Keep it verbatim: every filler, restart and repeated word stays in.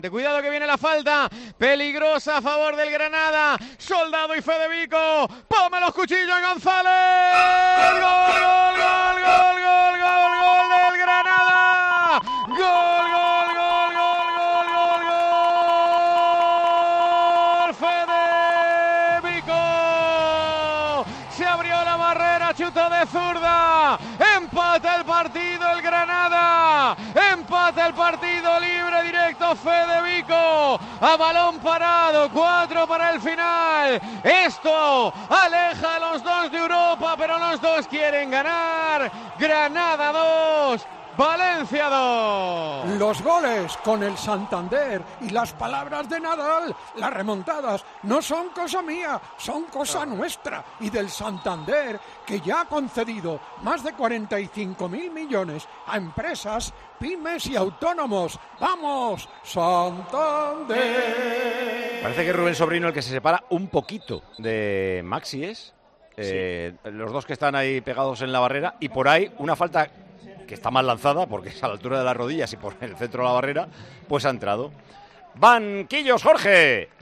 De cuidado que viene la falta, peligrosa a favor del Granada, Soldado y Fedevico, ¡ponme los cuchillos González! ¡Gol, gol, gol, gol, gol, gol, gol del Granada! ¡Gol, gol, gol, gol, gol, gol, gol! ¡Fedevico! Se abrió la barrera, chutó de zurda, empata el partido el Granada, empata el partido libre directo Fedevico, a balón parado, cuatro para el final. Esto aleja a los dos de Europa, pero los dos quieren ganar. Granada dos, Valencia dos. Los goles con el Santander y las palabras de Nadal, las remontadas, no son cosa mía, son cosa nuestra y del Santander, que ya ha concedido más de cuarenta y cinco mil millones a empresas, pymes y autónomos. ¡Vamos, Santander! Parece que es Rubén Sobrino el que se separa un poquito de Maxi, ¿es? Eh, sí. Los dos que están ahí pegados en la barrera, y por ahí una falta que está mal lanzada porque es a la altura de las rodillas y por el centro de la barrera, pues ha entrado. Banquillos, Jorge.